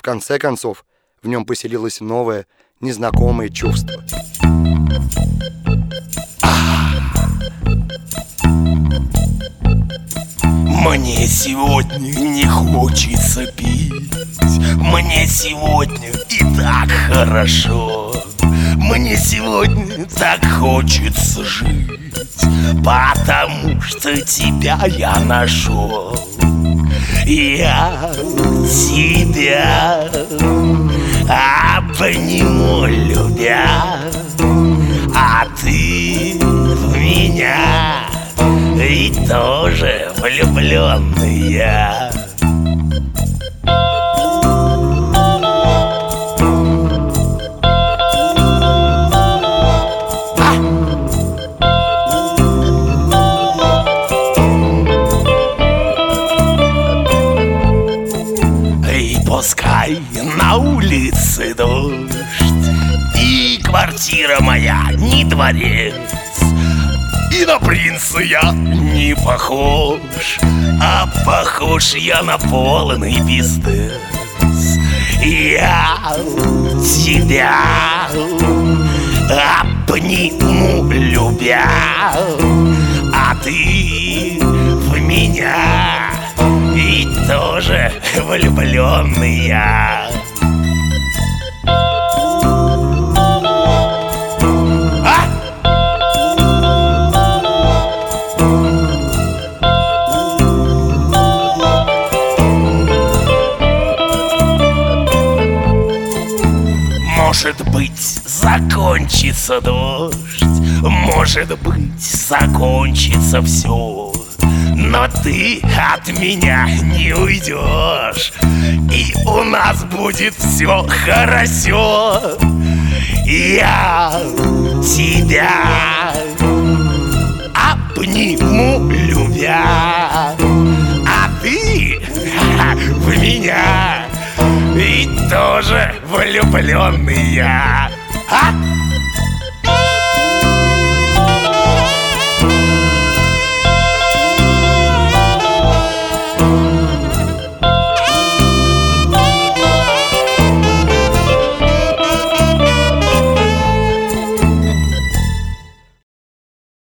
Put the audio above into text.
конце концов в нем поселилось новое, незнакомое чувство. Мне сегодня не хочется пить. Мне сегодня и так хорошо. Мне сегодня так хочется жить, потому что тебя я нашел. Я тебя обниму, любя, а ты в меня ведь тоже влюбленный я. И пускай на улице дождь, и квартира моя не дворец, и на принца я не похож, а похож я на полный пиздец. Я тебя обниму, любя, а ты в меня и тоже влюбленный я. Может быть, закончится дождь, может быть, закончится все, но ты от меня не уйдешь, и у нас будет все хорошо. Я тебя обниму, любя, а ты в меня ведь тоже влюбленный я.